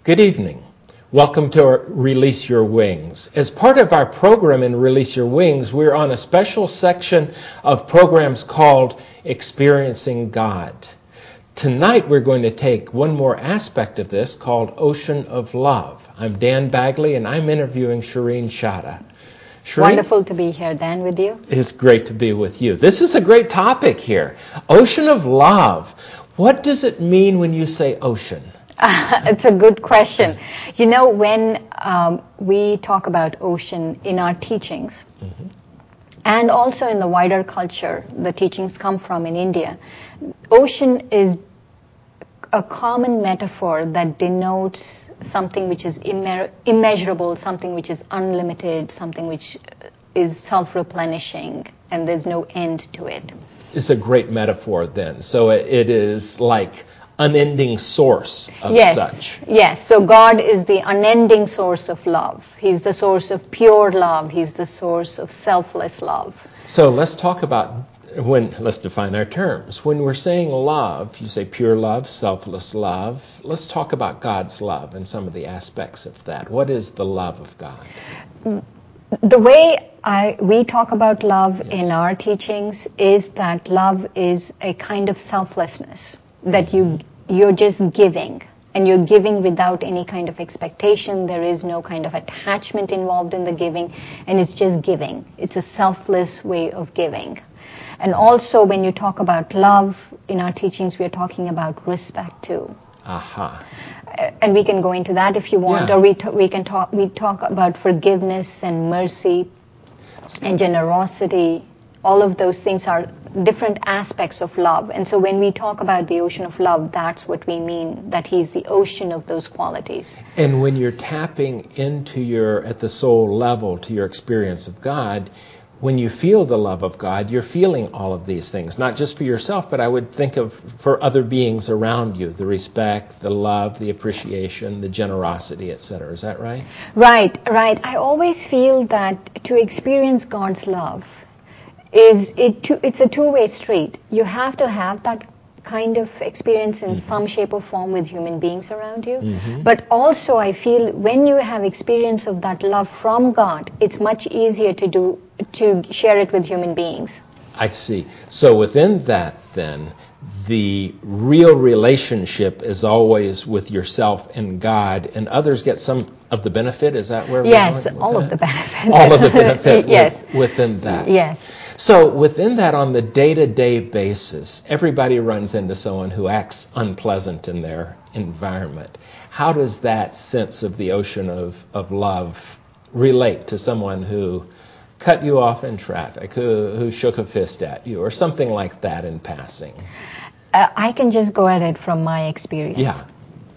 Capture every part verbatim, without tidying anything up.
Good evening. Welcome to our Release Your Wings. As part of our program in Release Your Wings, we're on a special section of programs called Experiencing God. Tonight we're going to take one more aspect of this called Ocean of Love. I'm Dan Bagley and I'm interviewing Shireen Chadha. Shireen, wonderful to be here, Dan, with you. It's great to be with you. This is a great topic here. Ocean of Love. What does it mean when you say ocean? Uh, it's a good question. You know, when um, we talk about ocean in our teachings, mm-hmm. and also in the wider culture, the teachings come from in India, ocean is a common metaphor that denotes something which is immer- immeasurable, something which is unlimited, something which is self-replenishing, and there's no end to it. It's a great metaphor then. So it, it is like unending source of yes, such. Yes, so God is the unending source of love. He's the source of pure love. He's the source of selfless love. So let's talk about, when let's define our terms. When we're saying love, you say pure love, selfless love. Let's talk about God's love and some of the aspects of that. What is the love of God? The way I, we talk about love yes. in our teachings is that love is a kind of selflessness. That you, you're just giving, and you're giving without any kind of expectation. There is no kind of attachment involved in the giving, and it's just giving. It's a selfless way of giving. And also, when you talk about love in our teachings, we're talking about respect too. Aha. Uh, and we can go into that if you want, yeah. or we t- we can talk. We talk about forgiveness and mercy and generosity. All of those things are different aspects of love. And so when we talk about the ocean of love, that's what we mean, that he's the ocean of those qualities. And when you're tapping into your, at the soul level, to your experience of God, when you feel the love of God, you're feeling all of these things, not just for yourself, but I would think of for other beings around you, the respect, the love, the appreciation, the generosity, et cetera. Is that right? Right, right. I always feel that to experience God's love, is it two, it's a two-way street. You have to have that kind of experience in mm-hmm. some shape or form with human beings around you. Mm-hmm. But also I feel when you have experience of that love from God, it's much easier to do to share it with human beings. I see. So within that then, the real relationship is always with yourself and God, and others get some of the benefit. Is that where we're yes, going? Yes, all of the benefit. All of the benefit yes. with, within that. Yes. So within that, on the day-to-day basis, everybody runs into someone who acts unpleasant in their environment. How does that sense of the ocean of, of love relate to someone who cut you off in traffic, who, who shook a fist at you, or something like that in passing? Uh, I can just go at it from my experience. Yeah.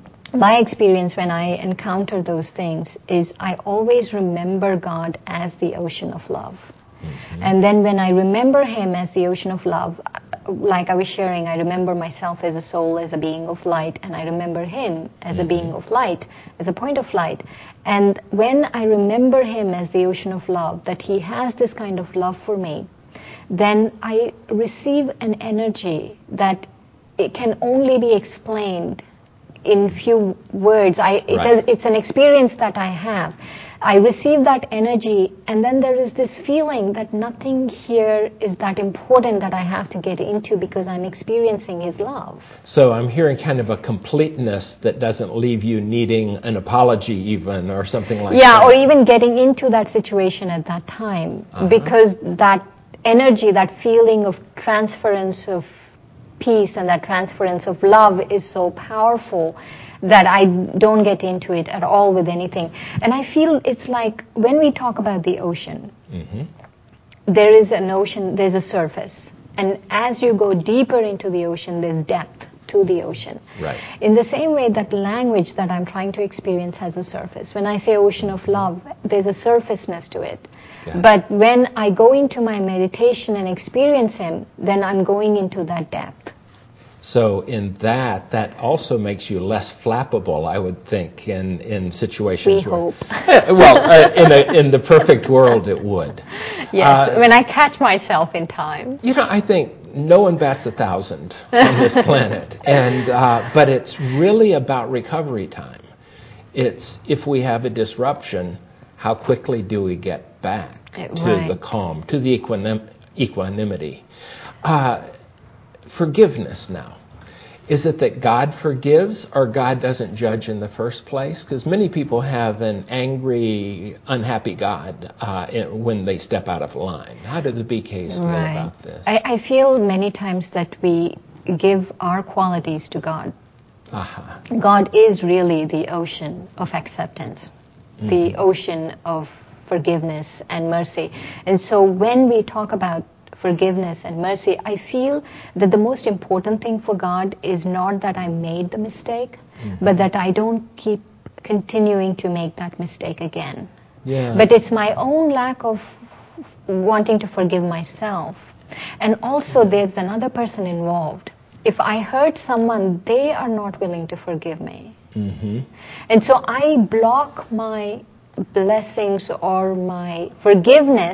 My experience when I encounter those things is I always remember God as the ocean of love. Mm-hmm. And then when I remember him as the ocean of love, like I was sharing, I remember myself as a soul, as a being of light, and I remember him as mm-hmm. a being of light, as a point of light. And when I remember him as the ocean of love, that he has this kind of love for me, then I receive an energy that it can only be explained in few words. I, it right. has, it's an experience that I have. I receive that energy, and then there is this feeling that nothing here is that important that I have to get into because I'm experiencing his love. So I'm hearing kind of a completeness that doesn't leave you needing an apology even or something like yeah, that. Yeah, or even getting into that situation at that time uh-huh. because that energy, that feeling of transference of peace and that transference of love is so powerful that I don't get into it at all with anything. And I feel it's like when we talk about the ocean, mm-hmm. there is an ocean, there's a surface. And as you go deeper into the ocean, there's depth to the ocean. Right. In the same way that language that I'm trying to experience has a surface. When I say ocean of love, there's a surfaceness to it. Got but it. When I go into my meditation and experience him, then I'm going into that depth. So in that, that also makes you less flappable, I would think, in, in situations we where... hope. well, uh, in, a, in the perfect world, it would. Yes, uh, when I catch myself in time. You know, I think no one bats a thousand on this planet, and uh, but it's really about recovery time. It's if we have a disruption, how quickly do we get back Uh, to right. the calm, to the equanim- equanimity? Uh, forgiveness now. Is it that God forgives or God doesn't judge in the first place? Because many people have an angry, unhappy God uh, in, when they step out of line. How do the B Ks feel Right. about this? I, I feel many times that we give our qualities to God. Uh-huh. God is really the ocean of acceptance, mm-hmm. the ocean of forgiveness and mercy. And so when we talk about forgiveness and mercy, I feel that the most important thing for God is not that I made the mistake, mm-hmm. but that I don't keep continuing to make that mistake again. Yeah. But it's my own lack of wanting to forgive myself. And also there's another person involved. If I hurt someone, they are not willing to forgive me. Mm-hmm. And so I block my blessings or my forgiveness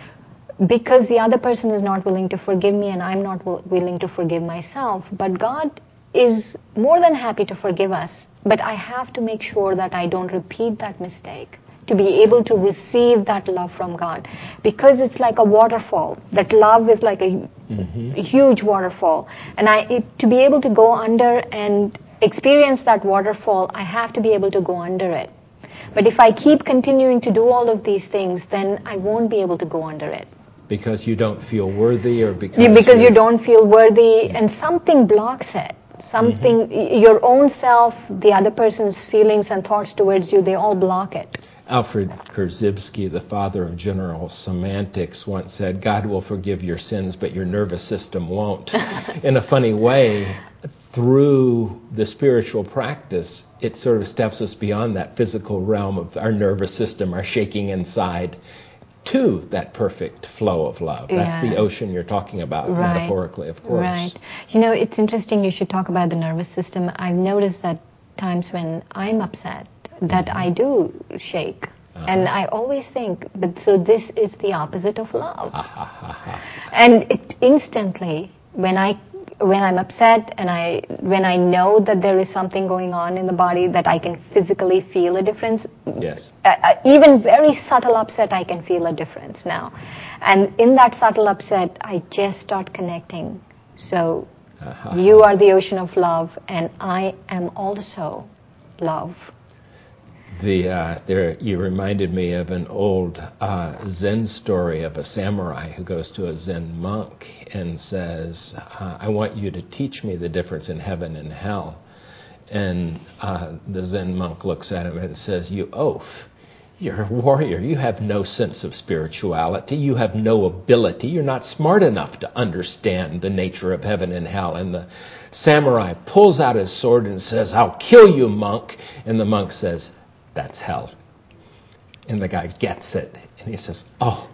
because the other person is not willing to forgive me and I'm not w- willing to forgive myself. But God is more than happy to forgive us. But I have to make sure that I don't repeat that mistake to be able to receive that love from God. Because it's like a waterfall. That love is like a mm-hmm. huge waterfall. And I, it, to be able to go under and experience that waterfall, I have to be able to go under it. But if I keep continuing to do all of these things, then I won't be able to go under it. Because you don't feel worthy or because... Yeah, because you don't feel worthy and something blocks it. Something, mm-hmm. your own self, the other person's feelings and thoughts towards you, they all block it. Alfred Korzybski, the father of general semantics, once said, God will forgive your sins, but your nervous system won't. In a funny way, through the spiritual practice, it sort of steps us beyond that physical realm of our nervous system, our shaking inside, to that perfect flow of love. That's yeah. the ocean you're talking about, right. metaphorically, of course. Right. You know, it's interesting you should talk about the nervous system. I've noticed that times when I'm upset, that mm-hmm. I do shake. Uh-huh. And I always think, but so this is the opposite of love. And it instantly, when I when I'm upset and I when I know that there is something going on in the body, that I can physically feel a difference. Yes. Uh, even very subtle upset, I can feel a difference now. And in that subtle upset, I just start connecting. So uh-huh. you are the ocean of love, and I am also love. The uh, there you reminded me of an old uh, Zen story of a samurai who goes to a Zen monk and says, uh, I want you to teach me the difference in heaven and hell. And uh, the Zen monk looks at him and says, you oaf, you're a warrior. You have no sense of spirituality. You have no ability. You're not smart enough to understand the nature of heaven and hell. And the samurai pulls out his sword and says, I'll kill you, monk. And the monk says, that's hell. And the guy gets it. And he says, oh,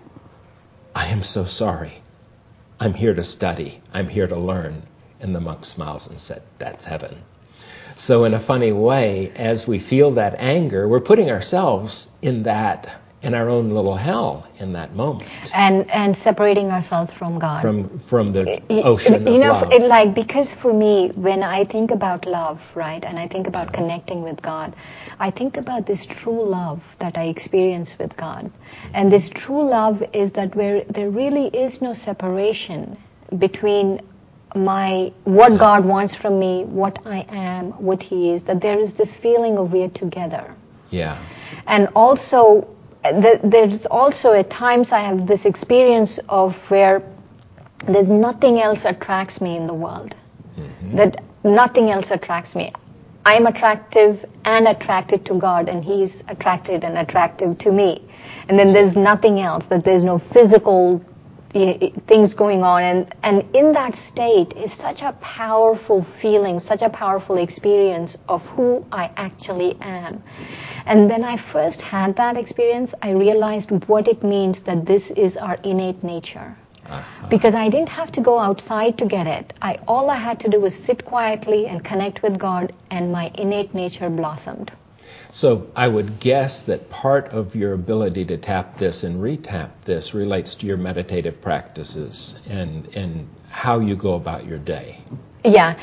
I am so sorry. I'm here to study. I'm here to learn. And the monk smiles and said, that's heaven. So in a funny way, as we feel that anger, we're putting ourselves in that, in our own little hell in that moment. And and separating ourselves from God. From from the ocean you of know, love. It, like, because for me, when I think about love, right, and I think about connecting with God, I think about this true love that I experience with God. And this true love is that where there really is no separation between my what God wants from me, what I am, what He is, that there is this feeling of we're together. Yeah. And also, th- there's also at times I have this experience of where there's nothing else attracts me in the world. Mm-hmm. That nothing else attracts me. I'm attractive and attracted to God, and He's attracted and attractive to me. And then there's nothing else, that there's no physical things going on, and, and in that state is such a powerful feeling, such a powerful experience of who I actually am. And when I first had that experience, I realized what it means that this is our innate nature. Uh-huh. Because I didn't have to go outside to get it. I all I had to do was sit quietly and connect with God, and my innate nature blossomed. So I would guess that part of your ability to tap this and retap this relates to your meditative practices and, and how you go about your day. Yeah.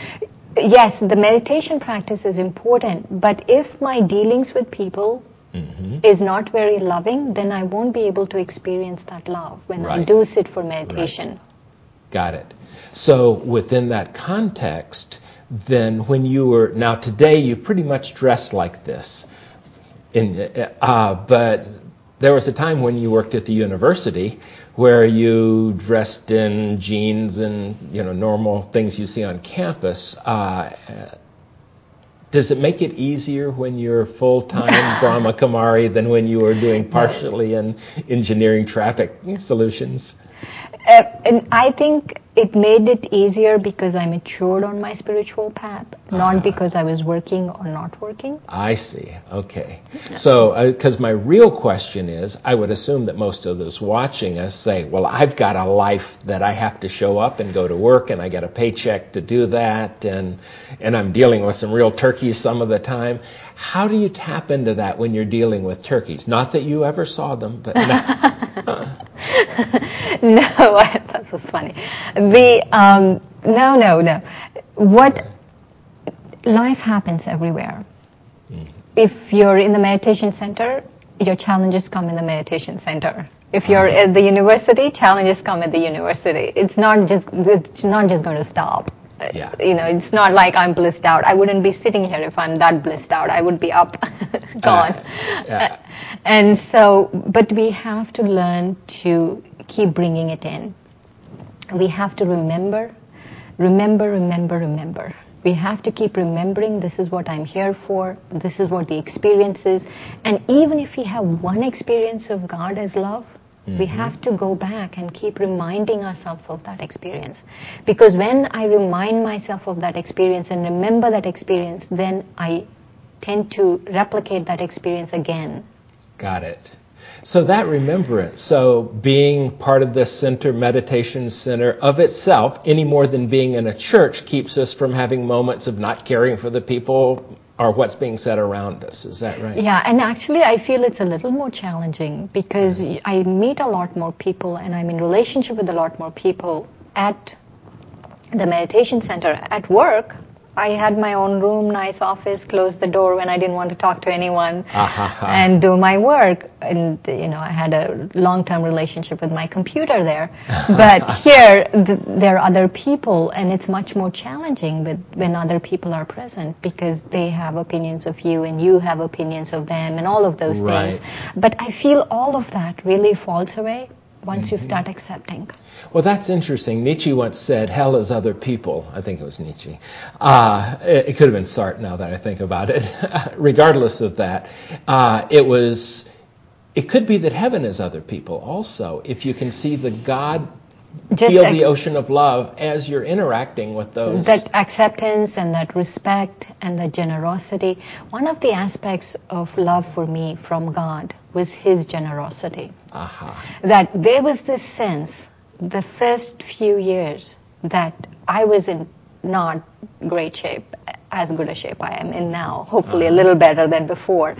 yes, the meditation practice is important, but if my dealings with people mm-hmm. is not very loving, then I won't be able to experience that love when right. I do sit for meditation. Right. Got it. So within that context, then when you were, now today you pretty much dress like this, in, uh, but there was a time when you worked at the university where you dressed in jeans and, you know, normal things you see on campus. Uh, does it make it easier when you're full-time Brahma Kumari than when you were doing partially in engineering traffic solutions? Uh, and I think it made it easier because I matured on my spiritual path, not uh, because I was working or not working. I see. Okay. So, because uh, my real question is, I would assume that most of those watching us say, well, I've got a life that I have to show up and go to work, and I get a paycheck to do that, and and I'm dealing with some real turkeys some of the time. How do you tap into that when you're dealing with turkeys? Not that you ever saw them, but no. No, that was funny. The um, no, no, no. What life happens everywhere. Mm. If you're in the meditation center, your challenges come in the meditation center. If you're uh-huh. at the university, challenges come at the university. It's not just it's not just going to stop. Yeah. You know, it's not like I'm blissed out. I wouldn't be sitting here if I'm that blissed out. I would be up, gone. Uh, yeah. And so, but we have to learn to keep bringing it in. We have to remember, remember, remember, remember. We have to keep remembering this is what I'm here for, this is what the experience is. And even if we have one experience of God as love, mm-hmm. we have to go back and keep reminding ourselves of that experience. Because when I remind myself of that experience and remember that experience, then I tend to replicate that experience again. Got it. So that remembrance, so being part of this center, meditation center of itself, any more than being in a church, keeps us from having moments of not caring for the people or what's being said around us. Is that right? Yeah, and actually I feel it's a little more challenging because mm-hmm. I meet a lot more people and I'm in relationship with a lot more people at the meditation center. At work, I had my own room, nice office, closed the door when I didn't want to talk to anyone uh-huh. and do my work. And, you know, I had a long-term relationship with my computer there. But here, th- there are other people, and it's much more challenging with, when other people are present because they have opinions of you and you have opinions of them and all of those right. things. But I feel all of that really falls away once mm-hmm. you start accepting. Well, that's interesting. Nietzsche once said, hell is other people. I think it was Nietzsche. Uh, it, it could have been Sartre now that I think about it. Regardless of that, uh, it was, it could be that heaven is other people also. If you can see the God, Just feel ex- the ocean of love as you're interacting with those. That acceptance and that respect and that generosity. One of the aspects of love for me from God was His generosity. Uh-huh. That there was this sense, the first few years, that I was in not great shape, as good a shape I am in now, hopefully uh-huh. a little better than before.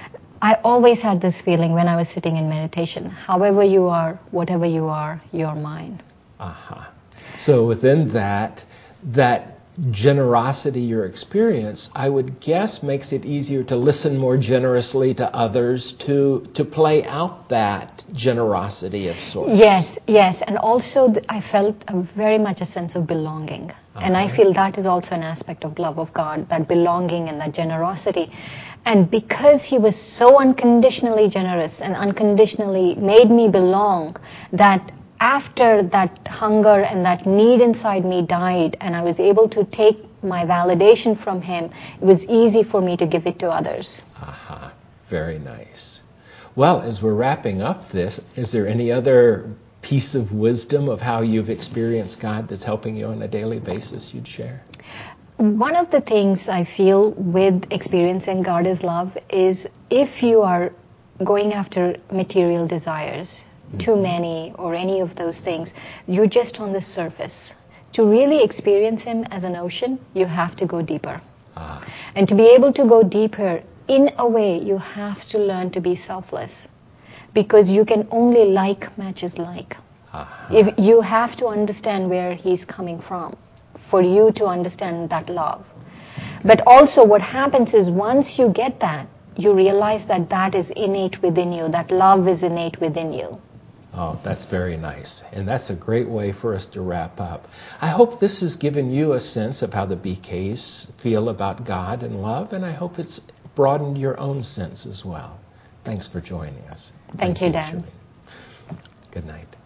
I always had this feeling when I was sitting in meditation, however you are, whatever you are, you're mine. Uh-huh. So within that, that generosity you experience, I would guess makes it easier to listen more generously to others, to to play out that generosity of sorts. Yes, yes. And also th- I felt a very much a sense of belonging. Uh-huh. And I feel that is also an aspect of love of God, that belonging and that generosity. And because He was so unconditionally generous and unconditionally made me belong, that after that hunger and that need inside me died and I was able to take my validation from Him, it was easy for me to give it to others. Aha, very nice. Well, as we're wrapping up this, is there any other piece of wisdom of how you've experienced God that's helping you on a daily basis you'd share? One of the things I feel with experiencing God as love is if you are going after material desires, too many or any of those things, you're just on the surface. To really experience Him as an ocean, you have to go deeper. Ah. And to be able to go deeper, in a way, you have to learn to be selfless. Because you can only like matches like. Uh-huh. If you have to understand where He's coming from. for you to understand that love. But also what happens is once you get that, you realize that that is innate within you, that love is innate within you. Oh, that's very nice. And that's a great way for us to wrap up. I hope this has given you a sense of how the B Ks feel about God and love, and I hope it's broadened your own sense as well. Thanks for joining us. Thank, Thank you, Dan. Shirley. Good night.